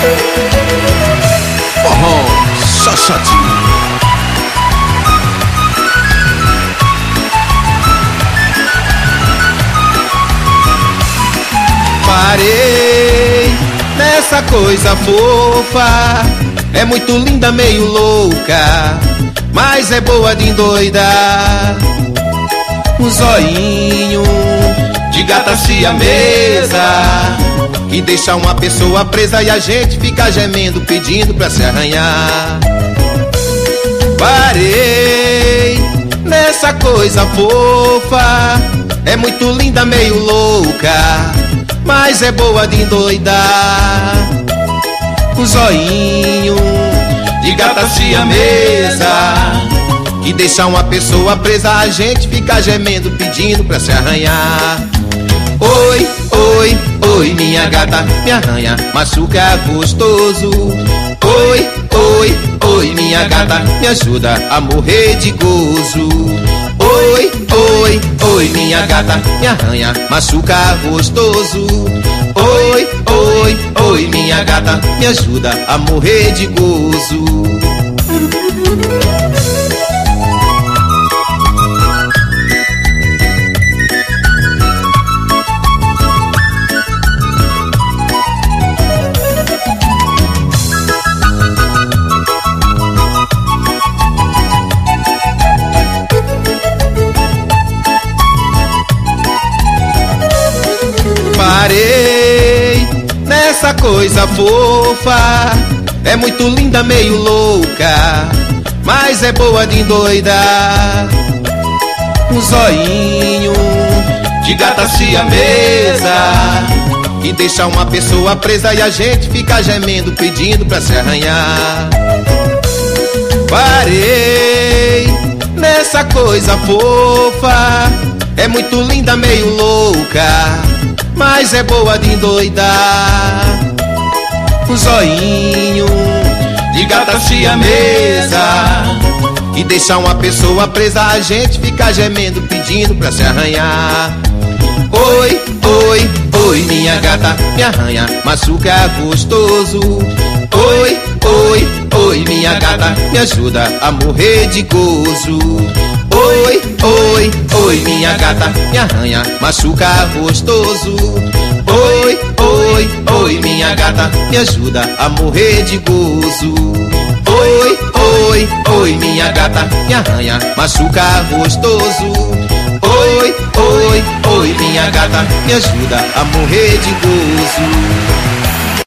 Forró Xoxotinho. Parei nessa coisa fofa, é muito linda, meio louca, mas é boa de endoidar. Um zoinho de gata siamesa que deixa uma pessoa presa e a gente fica gemendo, pedindo pra se arranhar. Parei nessa coisa fofa, é muito linda, meio louca, mas é boa de endoidar. Um zoinho de gata siamesa que deixa uma pessoa presa, a gente fica gemendo, pedindo pra se arranhar. Oi, oi, oi, minha gata, me arranha, machuca gostoso. Oi, oi, oi, minha gata, me ajuda a morrer de gozo. Oi, oi, oi, minha gata, me arranha, machuca gostoso. Oi, oi, oi, minha gata, me ajuda a morrer de gozo. Parei nessa coisa fofa, é muito linda, meio louca, mas é boa de endoidar. Um zoinho de gata siamesa que deixa uma pessoa presa e a gente fica gemendo, pedindo pra se arranhar. Parei nessa coisa fofa, é muito linda, meio louca, mas é boa de endoidar. Um zoinho de gata siamesa que deixa uma pessoa presa, a gente fica gemendo, pedindo pra se arranhar. Oi, oi, oi, minha gata, me arranha, machuca gostoso. Oi, oi, oi, minha gata, me ajuda a morrer de gozo. Oi, oi, oi, minha gata, me arranha, machuca gostoso. Oi, oi, oi, minha gata, me ajuda a morrer de gozo. Oi, oi, oi, minha gata, me arranha, machuca gostoso. Oi, oi, oi, minha gata, me ajuda a morrer de gozo.